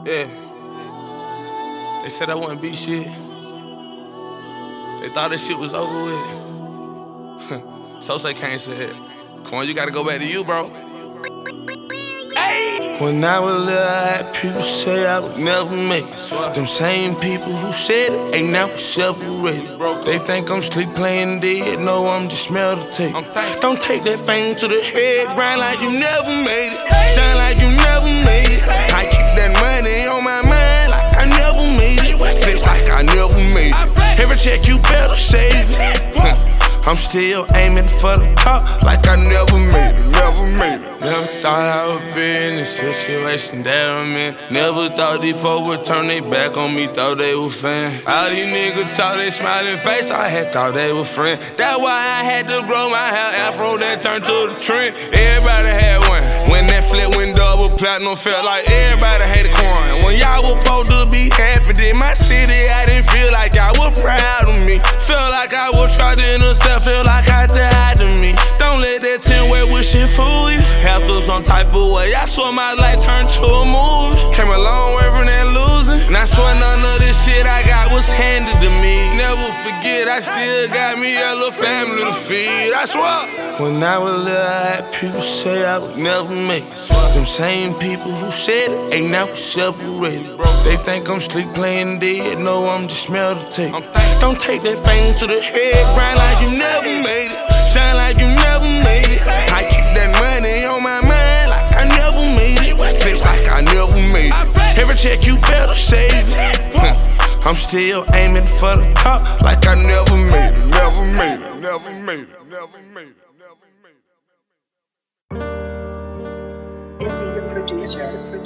Yeah. They said I wouldn't be shit. They thought this shit was over with. So-Say can't say it. Come on, you gotta go back to you, bro. Hey. When I was little, I had people say I would never make it. Them same people who said it ain't never separated. They think I'm sleep playing dead, no, I'm just smell the tape. Don't take that fame to the head, grind like you never made it. Shine like you never made it. I keep that money on my mind like I never made it. Flex like I never made it. Every check you better save it. I'm still aiming for the top like I never made it, never made it. Never thought I would be in the situation that I'm in. Never thought these folks would turn their back on me, thought they were fan. All these niggas talk they smiling face, I had thought they were friends. That's why I had to grow my hair afro that turned to the trend. Everybody had one. When that flip went double platinum, felt like everybody hated corn. When y'all was supposed to be happy, in my city, I didn't feel like y'all was proud of me. Felt like I was trapped in a cell, feel like I died to me. Don't let that 10-way wish shit fool you. Have feel some type of way. I saw my life turn to a movie. Came a long way from that losing. And I swear none of this shit I got was handed to me. Never forget, I still got me a little family to feed. I swear. When I was little, I had people say I would never make it. Them same people who said it ain't never separated. They think I'm sleep playing dead, no, I'm just smell the tape. Don't take that fame to the head, grind like you never made it. Shine like you never made it. I keep that money on my mind like I never made it. Flex like I never made it. Every check you better save it. I'm still aiming for the top like I never made it, never made it, never made it, never made it, never made it. Is he the producer?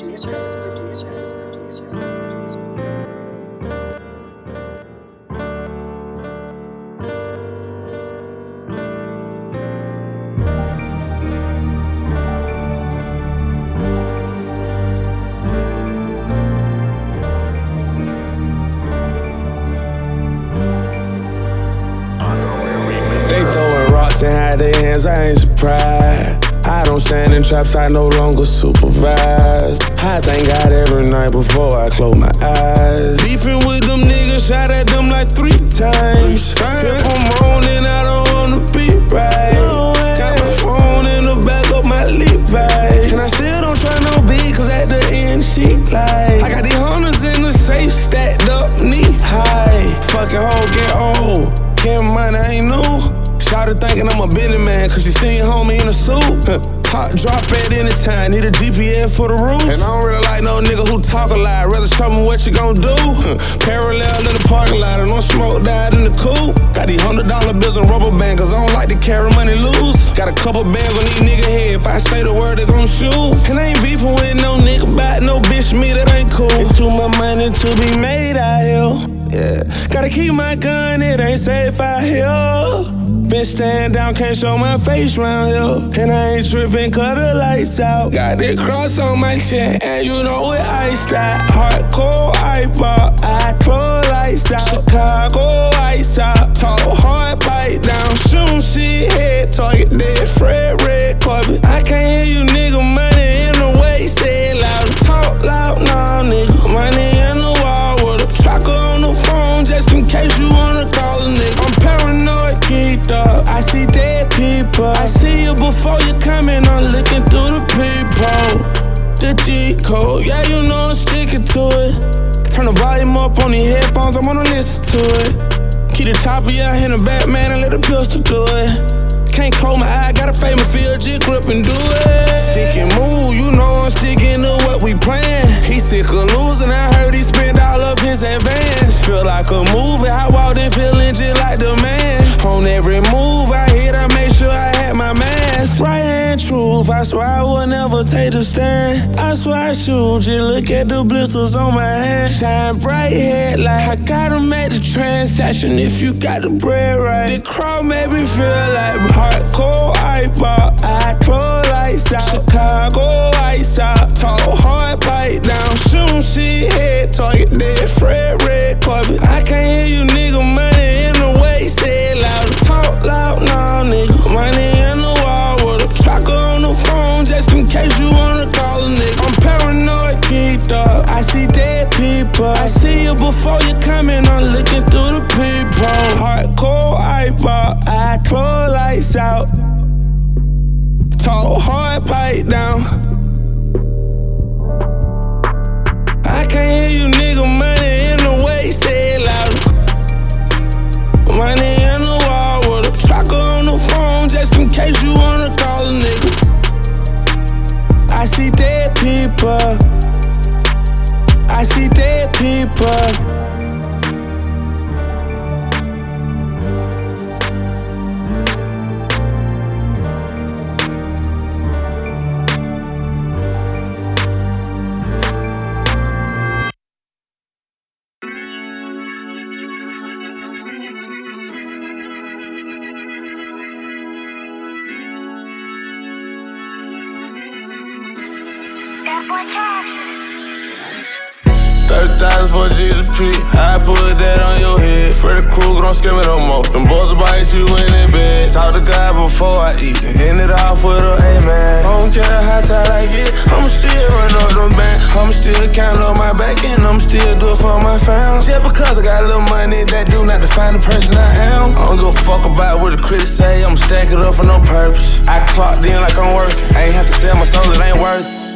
They throwing rocks and hide their hands, I ain't surprised. I don't stand in traps, I no longer supervise. I thank God every night before I close my eyes. Beefing with them niggas, shot at them like 3 times. If I'm wrong, then I don't wanna be right. Got my phone in the back of my Levi's. And I still don't try no beat, cause at the end she like. I got these hundreds in the safe stacked up knee high. Fucking hoe get old. Can't mind, I ain't new. Shawty thinking I'm a businessman, cause she seen homie in a suit. Hot drop at any time, need a GPS for the roof. And I don't really like no nigga who talk a lot, rather show me what you gon' do. Parallel in the parking lot, and no smoke died in the coupe. Got these $100 bills and rubber band, cause I don't like to carry money loose. Got a couple bands on these nigga head, if I say the word, they gon' shoot. And I ain't beefing with no nigga about no bitch, me that ain't cool. It's too much money to be made out here. Yeah, gotta keep my gun, it ain't safe out here. Been stand down, can't show my face round here. And I ain't trippin', cut the lights out. Got that cross on my chest, and you know it iced out. Hardcore iPod, I close lights out. Chicago ice out, talk hard, bite down. Shoot shit, head target, dead Fred Red Corbett. I can't hear you nigga, money in the way, say it loud. Talk loud, nah nigga, money in the wall with a tracker on the phone, just in case you wanna call a nigga. I'm paranoid, geeked up, I see dead people. I see you before you come in, I'm looking through the people. The G code, yeah you know I'm sticking to it. Turn the volume up on these headphones, I'm gonna listen to it. Keep the chopper, yeah, in the back, man, and let the pistol do it. Can't close my eye, gotta fade my field, just grip and do it. Stick and move, you know I'm sticking to what we plan. He sick of losing, I heard he spent all of his advance. Feel like a movie, I walked in feeling just like the man. On every move I hit, I make sure I had my mask. Right hand truth, I swear I would never take the stand. I swear I shoot, just look at the blisters on my hand. Shine bright headlight, I gotta make the transaction if you got the bread right. The crowd made me feel like hardcore iPod, I close lights out. Chicago ice out, talk hard, bite down. Shoot shit, head target, dead Fred Red Corbett. I can't hear you nigga, money in the way, say it loud. Talk loud, nah nigga, money in the wall with a tracker on the phone, just in case you wanna call a nigga. I'm paranoid, geeked up, I see before you come in, I'm looking through the peephole. Hardcore iPod, I close lights out. Talk hard, pipe down. I can't hear you, nigga. Money in the way, say it loud. Money in the wall with a tracker on the phone, just in case you wanna call a nigga. I see dead people. I see dead people. $30,000 for GSP, I put that on your head. Freddy Krueger, don't scare me no more. Them boys will bite you in their bed. Talk to God before I eat, and end it off with a amen. I don't care how tight I get, I'ma still run up them bands. I'ma still count up my back, and I'ma still do it for my fam. Just because I got a little money, that do not define the person I am. I don't give a fuck about what the critics say, I'ma stack it up for no purpose. I clocked in like I'm working, I ain't have to sell my soul, it ain't worth it.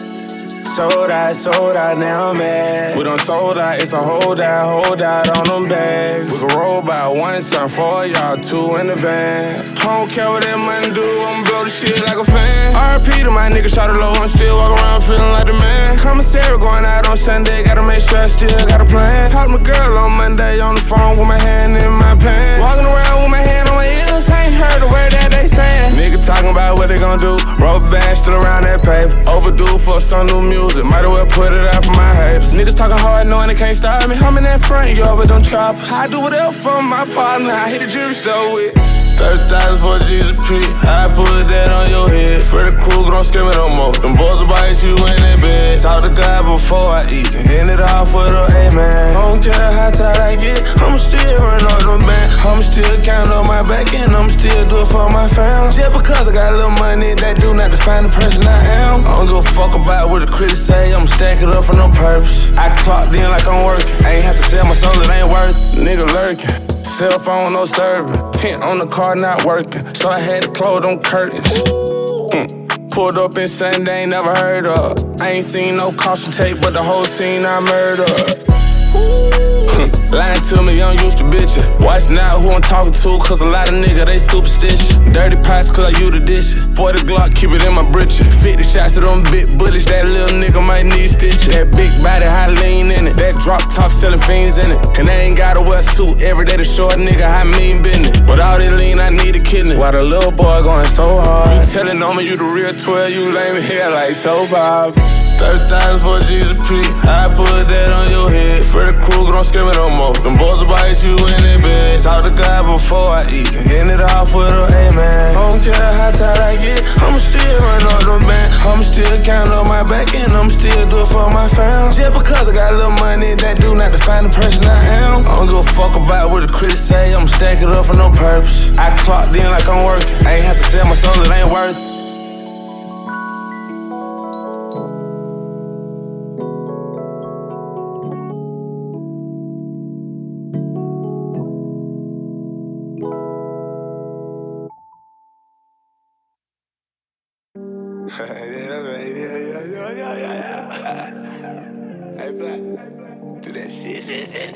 Sold out, now I'm mad. We done sold out, it's a hold out on them bags. We can roll by one son for y'all, two in the van. I don't care what that money do, I'ma blow the shit like a fan. RP to my nigga, shot it low, I'm still walking around feeling like the man. Commissary going out on Sunday, gotta make sure I still got a plan. Talk to my girl on Monday on the phone with my hand in my pants. Walking around with my hand on my ears, I ain't heard a word that they saying. Nigga talking about what they gon' do, rubber band still around that paper. Overdue for some new music. Might as well put it out for my haters. Niggas talking hard knowing they can't stop me. I'm in that front yard with them choppers. I do whatever for my partner. I hit the jewelry store with $30,000 for GSP, I put that on your head. Freddy Krueger, don't scare me no more. Them boys will bite you in their bed. Talk to God before I eat, and end it off with a amen. I don't care how tight I get, I'ma still run up them bands. I'ma still count up my back, and I'ma still do it for my fam. Just because I got a little money, that do not define the person I am. I don't give a fuck about what the critics say, I'ma stack it up for no purpose. I clocked in like I'm working, I ain't have to sell my soul, it ain't worth it. Nigga lurking, cell phone no serving, tent on the car not working, so I had to close them curtains. Pulled up in something they ain't never heard of. I ain't seen no caution tape, but the whole scene I murdered. Lying to me, I'm used to bitchin'. Watch now who I'm talking to, cause a lot of niggas, they superstitious. Dirty pots, cause I use the dishes. 40 Glock, keep it in my britches. 50 shots of them big bullets, that little nigga might need stitches. That big body, high lean in it. That drop top selling fiends in it. And they ain't gotta wear a suit every day, the short nigga, I mean business. With all that lean, I need a kidney. Why the little boy going so hard? You telling on me you the real 12, you lame hair like so Bob. $30,000 for GSP, I put that on your head. Freddy Krueger, don't scare me no more. Them boys will bite you in their bed. Talk to God before I eat, and end it off with a amen. I don't care how tight I get, I'ma still run up them bands. I'ma still count up my back, and I'ma still do it for my fam. Just because I got a little money, that do not define the person I am. I don't give a fuck about what the critics say, I'ma stack it up for no purpose. I clocked in like I'm working, I ain't have to sell my soul, it ain't worth it. Yeah. Hey, Black, do that shit.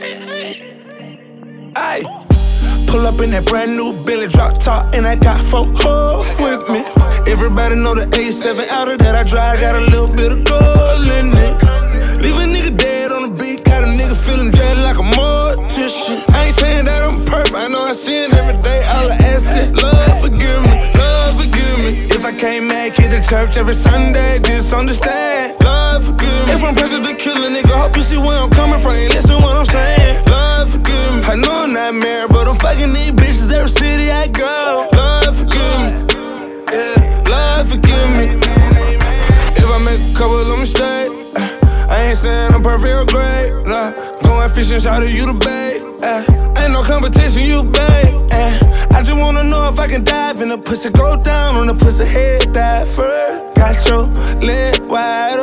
Ay, pull up in that brand new Billy drop top, and I got 4 hoes with me. Everybody know the A7 out of that I drive, got a little bit of gold in it. Leave a nigga dead on the beat, got a nigga feeling dead like a mortician. I ain't saying that I'm perfect, I know I sin every day, all I ask is love, forgive me. If I can't make it to church every Sunday, just understand. Lord, forgive me. If I'm pressured to kill a nigga, hope you see where I'm coming from. Ain't listen what I'm saying. Lord, forgive me. I know I'm not married, but I'm fucking these bitches every city I go. Lord, forgive me. Yeah, Lord, forgive me. If I make a couple of mistakes, I ain't saying I'm perfect or great. Nah, going fishing, shout out you the babe. Ain't no competition, you babe. I just wanna know if I can dive in the pussy, go down on the pussy, head dive first. Got your leg wide up,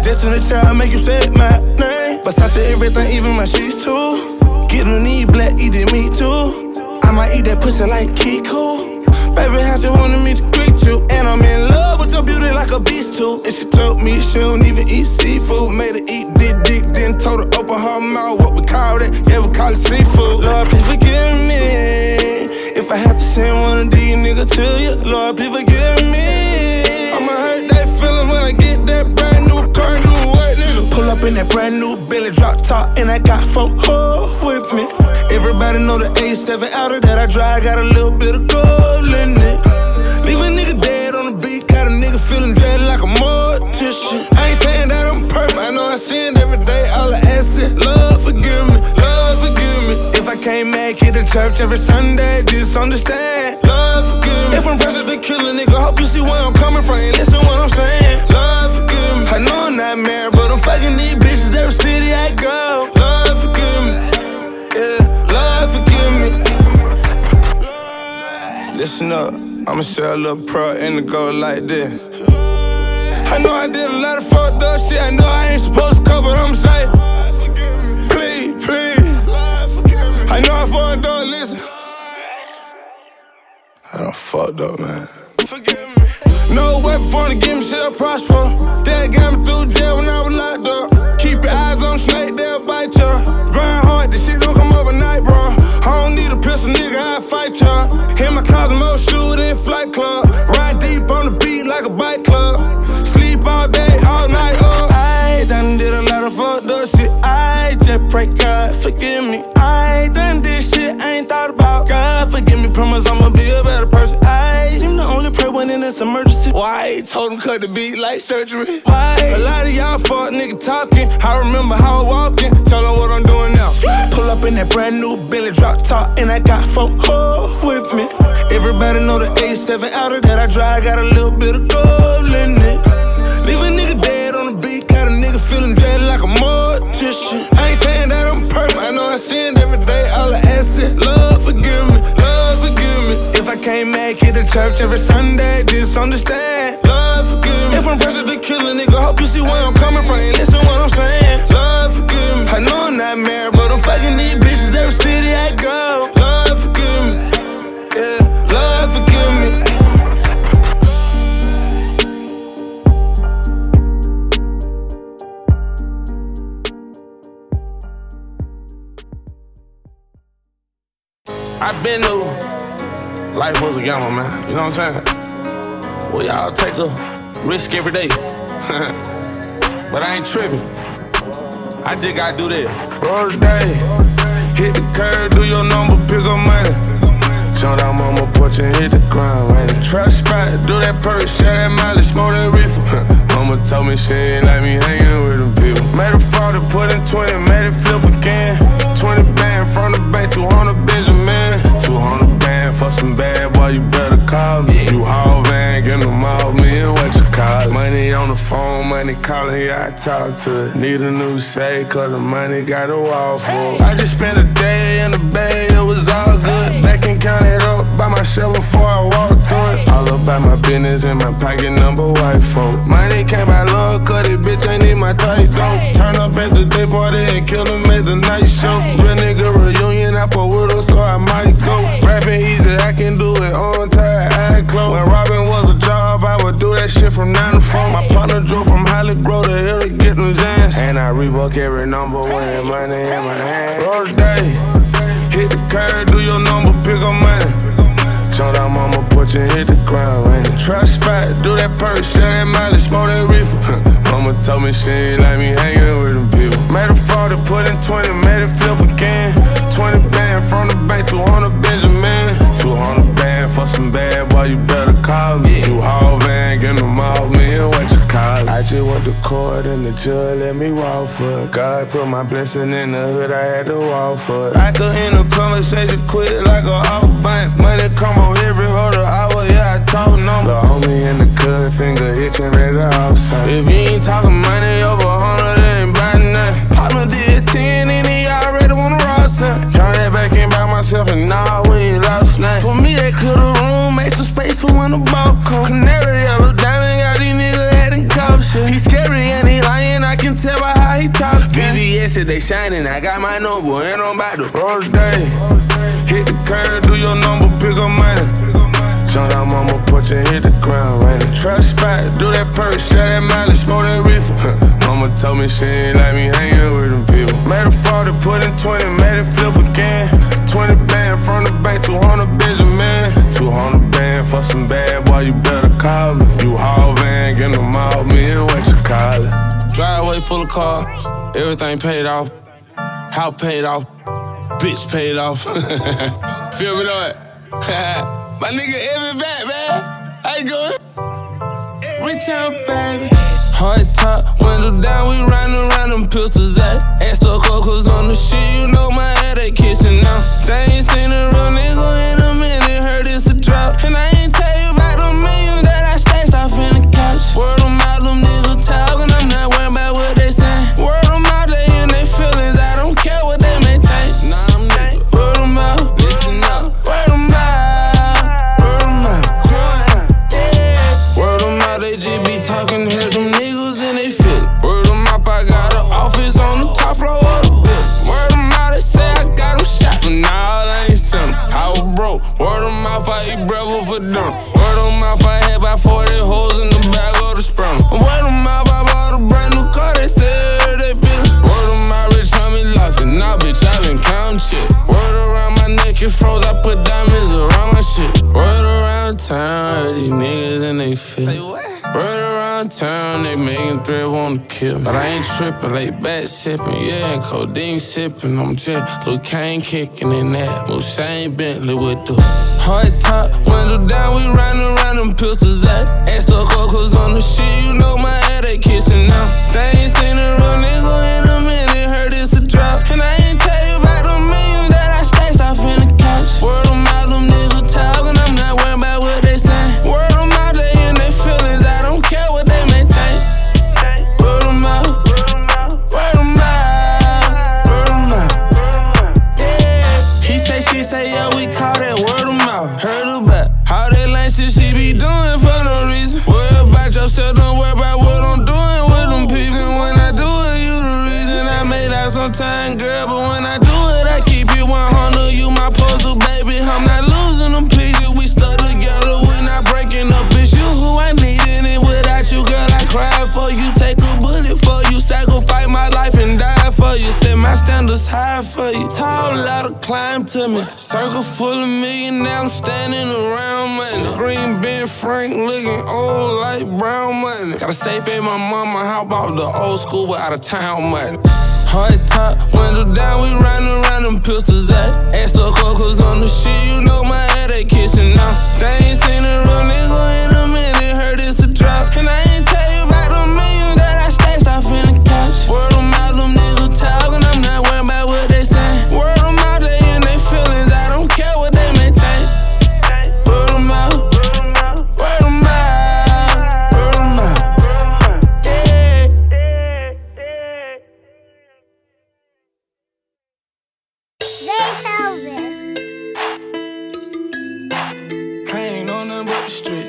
Destiny child make you say my name. Versace everything, even my sheets too. Get on knee black, eating me too. I might eat that pussy like Kiko. Baby, how she wanted me to greet you. And I'm in love with your beauty like a beast too. And she told me she don't even eat seafood. Made her eat dick, then told her open her mouth. What we call it? Yeah, we call it seafood. Lord, please forgive me if I have to send one of these niggas to you. Lord, please forgive me. I'ma hurt that feeling when I get that brand new car, new white nigga. Pull up in that brand new Billy drop top, and I got 4 hoes with me. Everybody know the A7 outer that I drive got a little bit of gold in it. Leave a nigga dead on the beat, got a nigga feeling dead like a mortician. I ain't saying that I'm perfect, I know I sin every day. All I ask is, Lord forgive me, Lord forgive me. If I can't make it to church every Sunday, just understand, Lord forgive me. If I'm pressured to kill a nigga, hope you see where I'm coming from. Listen what I'm saying, Lord forgive me. I know I'm not married, but I'm fucking these bitches every city I go. Lord forgive me, yeah. Lord, forgive me. Listen up, I'ma share a little prayer and it go like this. I know I did a lot of fucked up shit. I know I ain't supposed to come, but I'ma say, please, please. I know I fucked up, listen. I done fucked up, man. Forgive me. No weapon for to give me shit up prosper. Dad got me through jail when I was locked up. Keep your eyes on snake, they'll bite ya. Grind hard, this shit don't come overnight, bro. I don't need a pistol, nigga, I fight ya. In my closet, more shoes than Flight Club. Ride deep on the beat like a bike club. Sleep all day, all night, I done did a lot of fucked up shit. I just pray God forgive me. I done did shit I ain't thought about. God forgive me, promise I'ma be a better person. I seem to only pray when in this emergency. Why? Told him cut the beat like surgery. Why? A lot of y'all fuck nigga talking. I remember how I walking. Tell them what I'm doing now. Pull up in that brand new Billy drop top, and I got 4 hoes with me. Everybody know the A7 outer that I drive got a little bit of gold in it. Leave a nigga dead on the beat, got a nigga feeling dead like a mortician. I ain't saying that I'm perfect, I know I sin every day. All I ask is, Lord forgive me, Lord forgive me. If I can't make it to church every Sunday, just understand, Lord forgive me. If I'm pressured to kill a nigga, hope you see where I'm coming from. Listen what I'm saying, Lord forgive me. I know I'm not married, but I'm fucking these bitches every city I go. Lord forgive me, yeah, Lord forgive me. I been knew life was a gamble, man. You know what I'm saying? Well, y'all take a risk every day. But I ain't tripping. I just gotta do that. Roll the day, hit the curb, do your number, pick up money. Jump down mama porch and hit the ground, man. Trap spot, do that perk, share that mileage, smoke that reefer. Mama told me she ain't like me hanging with them people. Made a 40, put in 20, made it flip again. 20 band from the bank, 200 Benjamin. 200 band for some bad boy, you better call me. You haul van, get them off me and what you call it. Money on the phone, money calling, yeah, I talk to it. Need a new shade, cause the money got a wall full. I just spent a day in the bay, it was all good. Back and count it up by myself before I walk through it. All about my business in my pocket, number white folk. Money can't buy love, cause this bitch ain't need my tight dope. Turn up at the day party and kill him at the night show. Real nigga reunion, I fuck with her, so I might go. Rapping easy, I can do it on time, eye close. When robbing was a job, I would do that shit from 9 to 4. My partner drove from Holly Grove to Hill to get them jams. And I Reebok every number when money in my hand. Roll the day, hit the curb, do your number, pick up money. Jump down mama porch and hit the ground, man. Trap spot, do that perk, share that mileage, smoke that reefer. Mama told me she ain't like me hanging with them people. Made a 40, put in 20, made it flip again. 20 band from the bank, 200 Benjamin. 200 band for some bad boy, you better call me. You haul van, get them off me and what you call it. I just went to court and the judge let me walk for it. God put my blessing in the hood, I had to walk for it. I could end the conversation quick like a off bank. Money come on every other hour, yeah, I talk number. The homie in the cut, finger itching, ready to outside. If you ain't talking money over 100, it ain't buy nothing. Partner did 10 and he already wanna roster. Count that back in by myself and nah, we ain't lost nothing. For me, they clear the room, make some space for when the ball come. Canary yellow diamond, got these niggas heading cop shit. He scary and he lying they talkin'. VVS said they shining, I got my number and I'm about to roll the day. Hit the curb, do your number, pick up money. Jump out, mama, put you hit the ground, rain the truck spot, do that perk, share that mileage, smoke that reefer. Mama told me she ain't like me hanging with them people. Made a 40, put in 20, made it flip again. 20 band from the bank, 200 Benjamin. 200 band for some bad boy, you better call me. You haul van, get them all, me and what you call it. Driveway full of car, everything paid off. House paid off, bitch paid off. Feel me though? My nigga Evan back, man. How you going? Rich out, baby. Hard top, window down, we riding around them pistols at. Extra cocos on the shit, you know my head they kissing now. They ain't seen a real nigga in a minute, heard it's a drop. And I ain't tell you about the million that I stashed off in the couch. Word them out, them niggas talking, I'm not worried about what they saying. Word them out, they in their feelings, I don't care what they may think. Nah, I'm nigga. Word them out, listen up. Word them out, word them out. Yeah. Word them out, they just be talking, hear them niggas and they feel it. Word them out, I got an office on the top floor of the building. Word them out, they say I got them shot, but nah, I ain't seen them. I was broke. Word them out, I eat breakfast for dinner. Word them out, I had about 40 holes in the bag of the sperm. Word them out, I bought a brand new car, they said they feel it. Word them out, rich on me lost it. Now, bitch, I been counting shit. Word around my neck, it froze, I put diamonds around my shit. Word around town, these niggas and they feel it. Word around town, they making threat, wanna kill me. But I ain't trippin', lay back sippin', yeah, and codeine sippin'. I'm jet, Lil' Kane kickin' in that. Moshane Bentley with the hard top, window down, we riding around them pistols at. Extra cocos on the shit, you know my head they kissin' now. They ain't seen a real nigga in a minute, heard it's a drop. And I ain't tell you about the million that I stashed off in the couch. Word them out, them niggas talkin', I'm not worried about what they sayin'. Word them out, they in their feelings, I don't care what they may think. Word them out, word them out, word them out. Yeah. He say, she say, yeah, we call that word them out. Heard about how that lame shit she be doing for no reason. Worry about yourself, don't worry about what I'm doing with them people. And when I do it, you the reason I made out some time, girl. But when I do it, I keep it 100. You my puzzle, baby. I'm not losing them pieces. We stuck together, we not breaking up. It's you who I needed, and without you, girl, I cried for you. Take a bullet for you, sacrifice my life and die for you. Set my standards high for you. Tall ladder, climb to me. Circle full of million, now I'm standing around money. Green Ben Frank looking old like brown money. Got a safe in my mama, how about the old school but out of town money? Hard top, window down, we riding around them pistols at. Extra cocos on the shit, you know my head they kissin' now. They ain't seen a real nigga in a minute, heard it's a drop. And I ain't tell you about the million that I stashed off in the couch. Word them out, them niggas talkin', I'm not worried about what they sayin'. Word them out, they in their feelings, I don't care what they may think. Word them out, word them out, word them out. Yeah. I ain't on nothing but the street.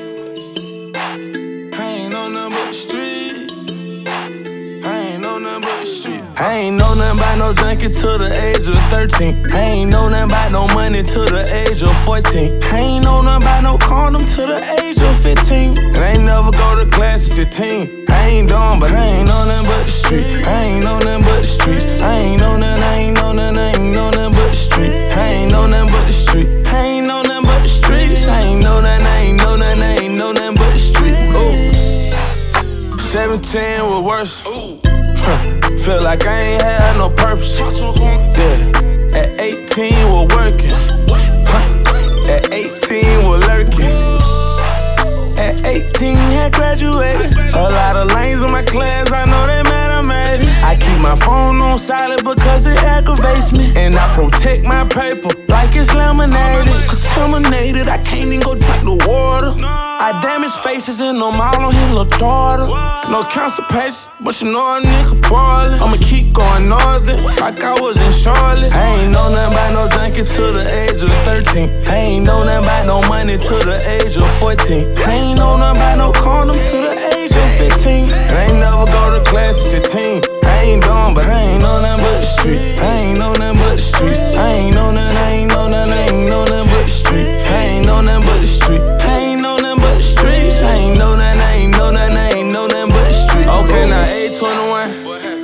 I ain't on nothing but the street. I ain't know nothing but the street. I ain't know nothing about no junkie to the age of 13. I ain't know nothing about no money to the age of 14. I ain't know nothing about no condom to the age of 15. And I ain't never go to class at 15. I ain't dumb, but I ain't know nothing but the street. I ain't know nothing but the streets. I ain't know nothing, I ain't know nothing, I ain't know nothing but the street. I ain't know nothing but the street. I ain't know nothing but the streets. I ain't know nothing, I ain't know nothing, I ain't know nothing but the street. Ooh. 17 was worse. Feel like I ain't had no purpose. Yeah. At 18 was working. At 18 was lurking. At 18 I graduated. A lot of lanes in my class, I know they mad I made it. I keep my phone on silent because it aggravates me. And I protect my paper like it's laminated. Contaminated, I can't even go drink the water. I damage faces and I'm all on his little daughter. No constipation, but you know a nigga ballin'. I'ma keep going northern, like I was in Charlotte. I ain't know nothing about no junkie to the age of 13. I ain't know nothing about no money to the age of 14. I ain't know nothing about no condom to the age of 15. And I ain't never go to class at 16. I ain't dumb,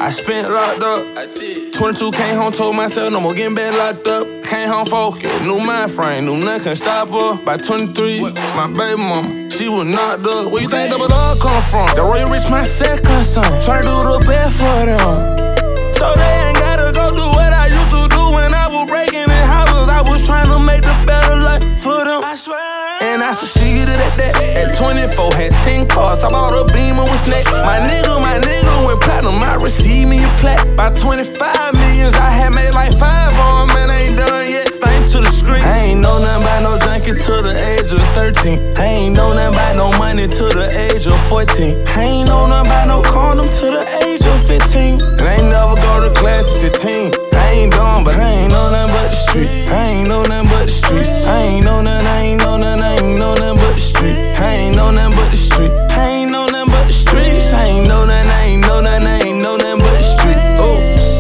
I spent locked up. I did. 22 came home, told myself no more getting back locked up. Came home focused, new mind frame, knew nothing can stop her. By 23, my baby mama, she was knocked up. Where you think double dog come from? The Roy Rich, my second son. Try to do the best for them. So they ain't gotta go do what I used to do when I was breaking in houses. I was trying to make the better life for them. I swear. And I succeeded at that. At 24, had 10 cars. I bought a Beamer with snacks. My nigga went platinum. I received me a plaque. By 25 millions, I had made like 5 on them, and I ain't done yet. Thanks to the streets. I ain't know nothing about no junkie till the age of 13. I ain't know nothing about no money till the age of 14. I ain't know nothing about no condom till the age of 15. And I ain't never go to class at 16. I ain't dumb, but I ain't know nothing but the street. I ain't know nothing but the streets. I ain't know nothing, I ain't know nothing, I ain't know nothing but the street. I ain't know nothing but the street. I ain't know nothing but the streets. I ain't know nothing, I ain't know nothing, I ain't know nothing but the street. Oh.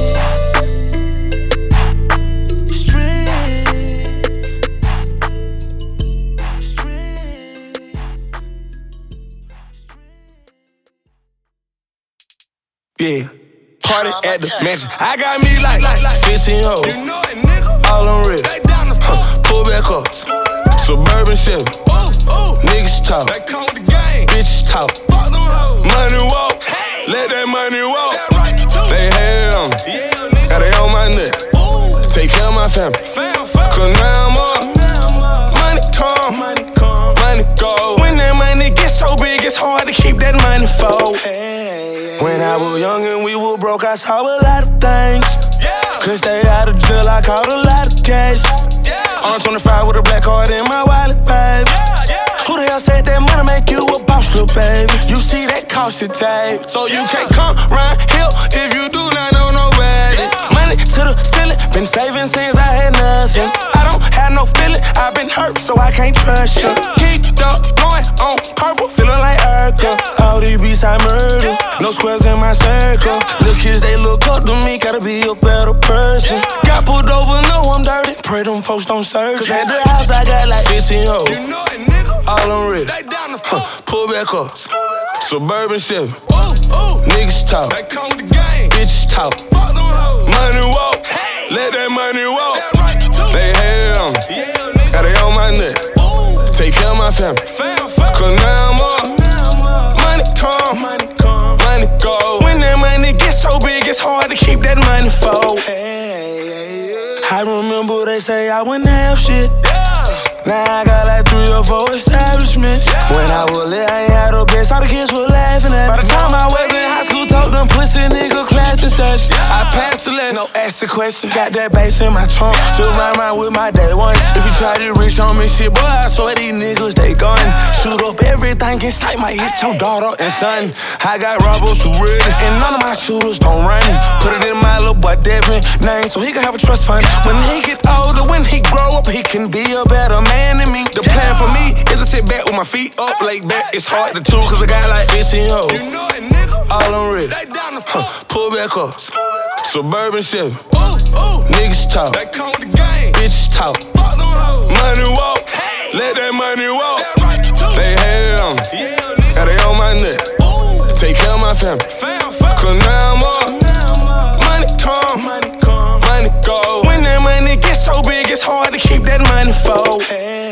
Yeah, party at the mansion. I got me like 15 hoes. You know it, nigga. All on red. Pull back up. Suburban Chevy. Niggas talk. Bitches talk. Money walk. Let that money walk. They hate on me. Now they on my neck. Take care of my family. Cause now I'm up. Money come. Money go. When that money gets so big, it's hard to keep that money fold. When I was young and we were broke, I saw a lot of things. Couldn't stay out of jail, I caught a lot of cash. On 25 with a black card in my wallet, baby. Who the hell said that money make you a boss, little baby? You see that cost your tape, so you can't come round here if you do not know nobody. Money to the ceiling, been saving since I had nothing. I don't have no feeling, I've been hurt, so I can't trust you. Geeked up, going on purple, feeling like Urkel. All these beats I murder, no squares in my circle. Little kids, they look up to me, gotta be a better person. Got pulled over, know I'm dirty, pray them folks don't search. Cause at the house I got like 15 hoes. You know it, nigga. All on red. Pull back up. Suburban Chevy. Niggas talk. Bitches talk. Money walk. Let that money walk. They hate on me. Now they on my neck. Take care of my family. Cause now I'm up. Money come. Money go. When that money gets so big, it's hard to keep that money fold. I remember they say I wouldn't have shit. Now I got like 3 or 4 establishments. When I was lit, I ain't had no best. All the kids were laughing at me. By the time I was in high school, told them pussy nigga class and such. I passed the lesson, no ask the question. Got that bass in my trunk, just rhyme around with my day one. If you try to reach on me shit, boy, I swear these niggas, they gun. Shoot up everything in sight, might hit your daughter and son. I got robbers who ready, and none of my shooters don't run. Put it in my little boy Devin name, so he can have a trust fund. When he get older, when he grow up, he can be a better man than me. The plan for me is to sit back with my feet up, lay back. It's hard to do, cause I got like 15 hoes. You know it, nigga. All on red. Pull back up. Suburban Chevy. Niggas talk. Bitches talk. Money walk. Let that money walk. They hate on me. Now they on my neck. Take care of my family. Cause now I'm up. Money come. Money go. When that money gets so big, it's hard to keep that money fold.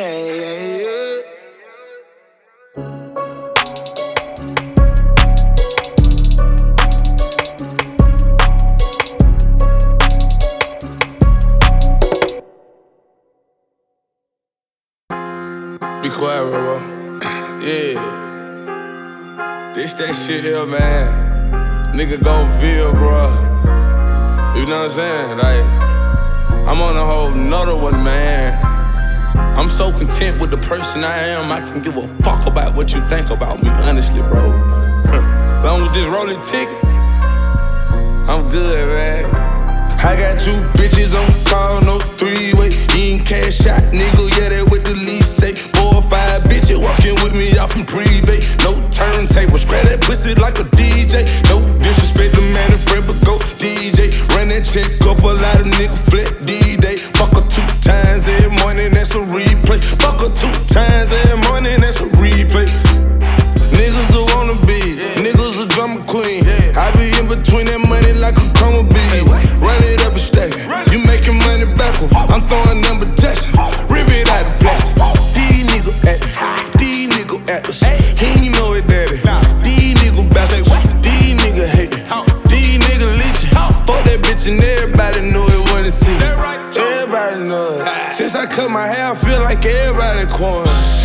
Be quiet, bro. Yeah. This that shit here, man. Nigga gon' feel, bro. You know what I'm saying? Like, I'm on a whole nother one, man. I'm so content with the person I am, I can give a fuck about what you think about me, honestly, bro. Long as this rolling ticket, I'm good, man. I got 2 bitches on call, no 3-way. You ain't cash out, nigga, yeah, that what the lease say. 4 or 5 bitches walking with me off from pre-bay. No turntable, scratch that pussy like a DJ. No disrespect the man in front, but go DJ. Run that check up, a lot of niggas flat D-Day. Fuck her 2 times every morning, that's a replay. Fuck her 2 times every morning, that's a replay. Niggas who wanna be, niggas a drama queen. I be in between that money like like a coma bead. Run it up and stack it. You making money backwards. I'm throwing number Jackson. Rip it out the plastic. These niggas actin'. These niggas actors. He ain't know it, daddy. These niggas bastards. These niggas hatin'. These niggas leechin'. Fuck that bitch and everybody know it when it see. Everybody know it. Since I cut my hair, I feel like everybody corn.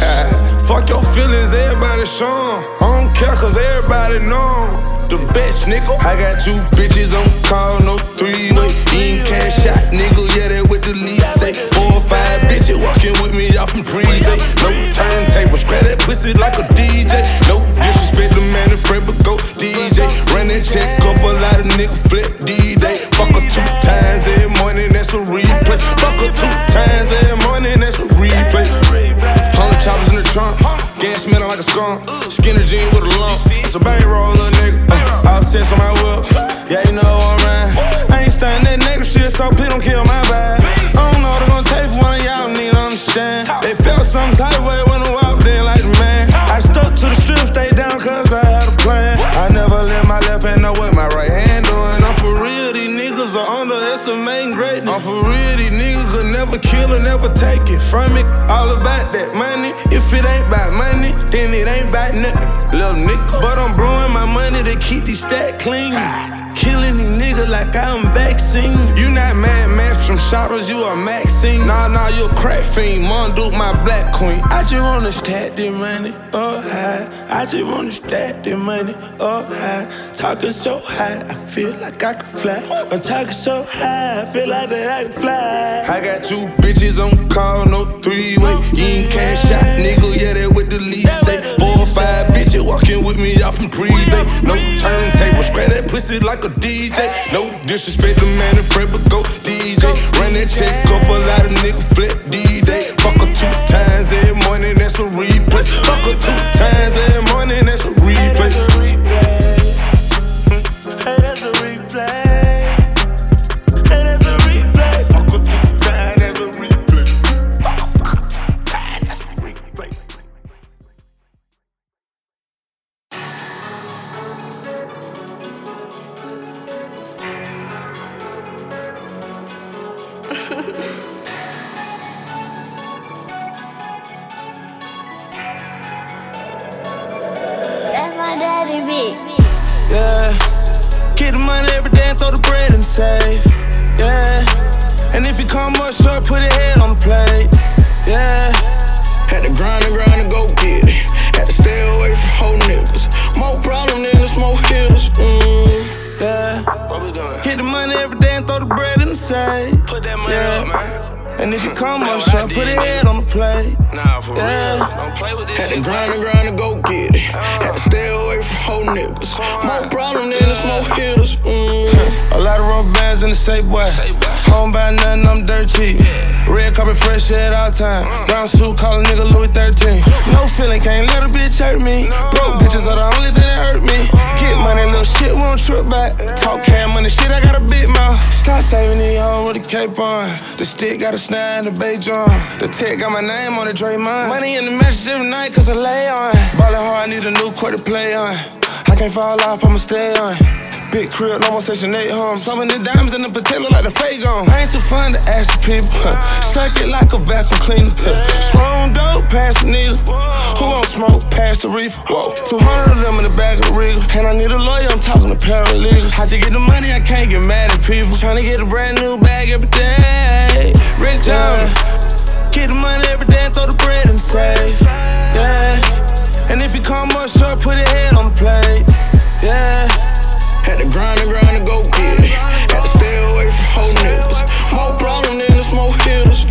Fuck your feelings, everybody show 'em. I don't care cause everybody know the best, nigga. I got 2 bitches on call, no 3-way. Eating cash out, nigga, yeah, that with the lease. Say 4 or 5 bitches walking with me off from pre-day. No turntable, scratch that pussy like a DJ. No disrespect, the man in front, but go DJ. Run that check up, a lot of niggas flip D-Day. Fuck her 2 times every morning, that's a replay. Fuck her 2 times every morning, that's a replay. 100 choppers in the trunk, gas smelling like a skunk. Skinny jean with a lump, it's a bankroll, little nigga. Offsets on my whip, yeah, you know I'm right. I ain't stunning that negative shit, so please don't kill my vibe. I don't know what they gon' take for one of y'all, need to understand. They felt some type of way when I walked in like the man. I stuck to the strip, stayed down cause I had a plan. I never let my left hand know what my right hand doing. I'm for real, these niggas are underestimating greatness. I'm for real, these niggas could never kill or never take it from me. All about that money, if it ain't about money, then it ain't about nothing, little nigga. But I'm blowing my money to keep these stats clean. Killing these niggas like I'm vaccine. You not Mad Max from Shadows, you a Maxine. Nah, you a crack fiend. Mon Duke, my black queen. I just wanna stack this money up high. I just wanna stack this money up high. Talking so high, I feel like I can fly. I'm talking so high, I feel like that I can fly. I got 2 bitches on call, no 3-way. Eating cash out, nigga, yeah, that with the lease. Say 4 or 5 bitches walking with me off from pre-day. No turntable, scratch that pussy like a DJ. No disrespect, the man in front, but go DJ. Run that check up, a lot of niggas flip D-Day. Fuck her 2 times every morning, that's a replay. Fuck her 2 times every morning, that's a replay. Hey, that's a replay. Hey, that's a replay. Fuck her 2 times, that's a replay. Fuck her 2 times, that's a replay. That's my daddy beat. Yeah, get the money every day and throw the bread in the safe. Yeah, and if you come up short, put your head on the plate. Yeah, had to grind and go get it. Had to stay away from whole niggas. More problem than there's more hitters. Yeah, what we doing? Get the money every day and throw the bread in the safe. Put that money up, man. And if you come up short, put your head on the plate. Nah, for real. Don't play with this shit. Had to grind and go get it. Had to stay away from whole niggas. More problem than there's more hitters. A lot of rubber bands in the safe, boy. Home buy nothing, I'm dirt cheap. Red carpet fresh at all time. Brown suit, call a nigga Louis 13. No feeling, can't let a bitch hurt me. Broke bitches are the only thing that hurt me. Get money, little shit, won't trip back. Talk cam money, shit, I got a big mouth. Stop saving these hoes with a cape on. The stick got a snare in the bay drum. The tech got my name on the Draymond. Money in the matches every night cause I lay on. Ballin' hard, I need a new court to play on. I can't fall off, I'ma stay on. Big crib, no more Section 8 home. Some of the diamonds in the potato like the fake on. I ain't too fun to ask the people. Suck it like a vacuum cleaner. Strong dope, pass the needle. Who won't smoke, pass the reefer. Whoa, 200 of them in the bag of the rig. And I need a lawyer, I'm talking to paralegals. How'd you get the money? I can't get mad at people. Tryna get a brand new bag every day. Rick John, get the money every day and throw the bread in the safe. Yeah, and if you come up short, put your head on the plate. Yeah. Had to grind and go get it. Had to stay away from whole niggas. More problem than there's more hitters.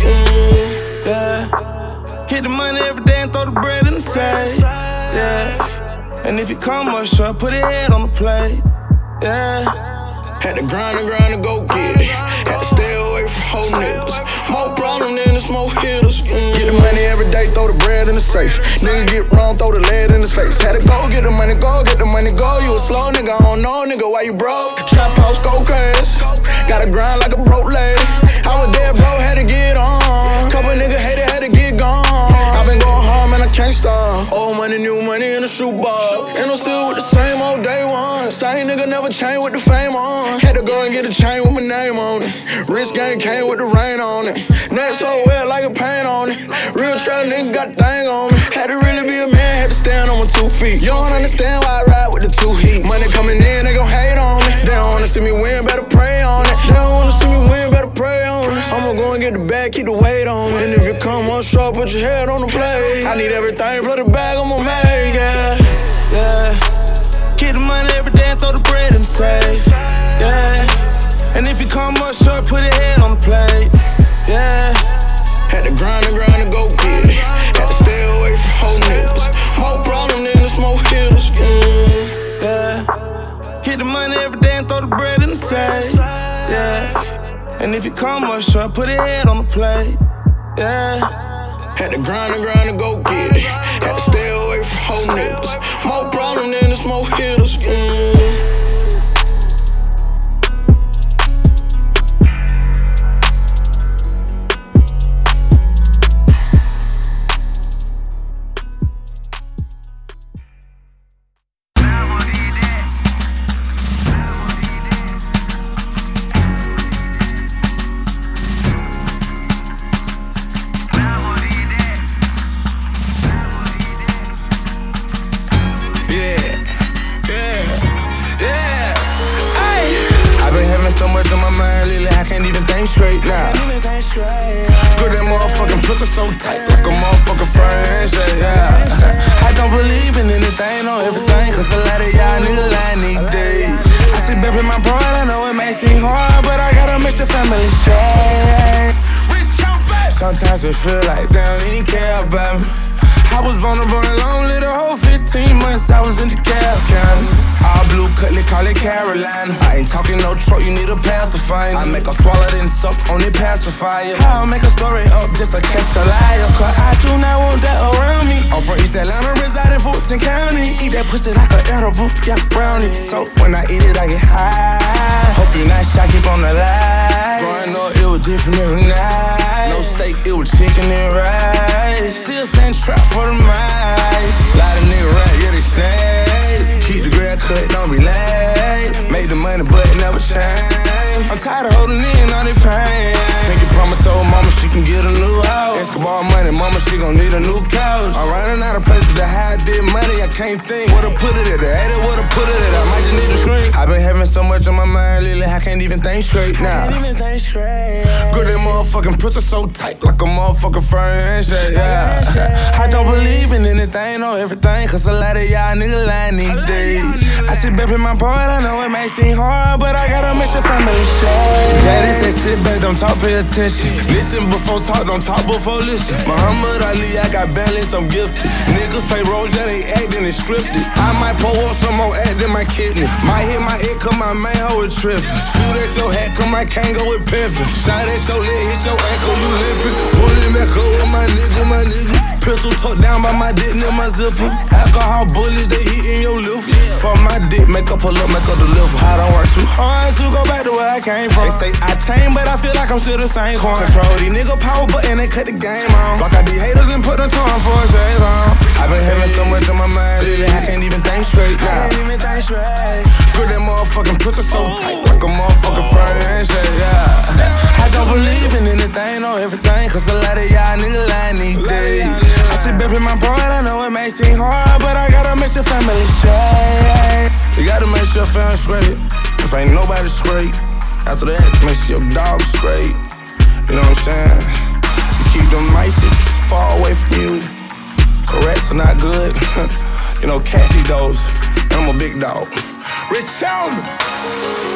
Yeah, get the money every day and throw the bread in the safe. Yeah, and if you come up short, put your head on the plate. Yeah, had to grind and go get it. Had to stay away from whole niggas. More problem than there's more hitters. Get the money every day, throw the bread in the safe. Nigga get wrong, throw the lead in his face. Had to go get the money, go. You a slow nigga, I don't know nigga, why you broke? Trap house, go crazy. Gotta grind like a broke lady. I was dead, bro, had to get on. Couple niggas hated, had to get gone. I been going hard, man, I can't stop. Old money, new money in the shoebox. And I'm still with the same old day one. same nigga, never change with the fame on. Had to go and get a chain with my name on it. Wrist gang came with the rain on it. Neck so wet like a paint on it. Real trap nigga got the thing on me. Had to really be a man, had to stand on my 2 feet. You don't understand why I ride with the 2 heat. Money coming in, they gon' hate on me. They don't wanna see me win, better pray on it. They don't wanna see me win, better pray on it. I'ma go and get the bag, keep the weight on me. And if you come on short, put your head on the plate. I need everything, blow the bag, I'ma make it. Yeah. Get the money every day and throw the bread in the safe. Yeah. And if you come up short, put your head on the plate. Yeah. Had to grind and go get it. Had to stay away from whole niggas. More problem than the smoke hitters. Yeah. Get the money every day and throw the bread in the safe. Yeah. And if you come up short, put your head on the plate. Yeah. Had to grind and go get it. Had to stay away from whole niggas. More problem than the smoke hitters. Straight now. Put that motherfucking pussy so tight like a motherfucking handshake, yeah. I don't believe in anything, no everything, cause a lot of y'all niggas lie these days. I see baby my brother, I know it may seem hard, but I gotta make your family straight. Sometimes it feel like they don't even care about me. I was vulnerable and lonely the whole 15 months I was in the cab county. All blue cutlet, call it Carolina. I ain't talking no truck, you need a pacifier. I make her swallow then suck on it pacifier. I'll make a story up just to catch a liar, cause I do not want that around me. I'm from East Atlanta, reside in Fulton County. Eat that pussy like an edible, yeah, brownie. So when I eat it, I get high. Hope you're not shy, keep on the line. Growing up, it was different every night. No steak, it was chicken and rice. Still stand trapped for the mice. Lot of niggas right, yeah, they snake. Keep the grass cut, don't be late. Make the money, but it never change. I'm tired of holding in all this pain. Pinky Palmer told mama she can get a new house. Escobar money, mama, she gon' need a new couch. I'm running out of places to hide this money, I can't think. Where to put it at? The 80, where to put it at? I might just need a shrink. I've been having so much on my mind lately, I can't even think straight now. Grip that motherfucking pussy so tight like a motherfucking handshake, yeah. I don't believe in anything or everything, cause a lot of y'all niggas lying these days. I see baby my part, I know it may seem hard, but I gotta make your family straight. Daddy said sit back, don't talk, pay attention. Listen before talk, don't talk before listen. Muhammad Ali, I got balance, I'm gifted. Niggas play roles, yeah, they acting and scripted. I might pour up some more act in my kidney. Might hit my head, cause my main hoe is trippin'. Shoot at your hat, cause my can't go with pimpin'. Shot at your leg, hit your ankle, you limpin'. Pulling back up with my nigga. Pistol tucked down by my dick near my zipper. Alcohol bullets, they eatin' your liver. For my dick, make her pull up, make her deliver. I don't work too hard to go back to where I came from. They say I changed, but I feel like I'm still the same coin. Control these nigga power button, they cut the game on. Block out these haters and put them tongue for a shade on. I've been having so much on my mind lately, I can't even think straight now. Grip that motherfucking pussy so tight like a motherfucking handshake, yeah. I don't believe in anything or everything, cause a lot of y'all niggas lying these days. I see baby my part, I know it may seem hard, but I gotta make your family straight. You gotta make sure your family straight. If ain't nobody straight, after that, make sure your dog straight. You know what I'm saying? You keep them mices far away from you. Corrects are not good. You know, cats eat those. And I'm a big dog. Rich Chalmers.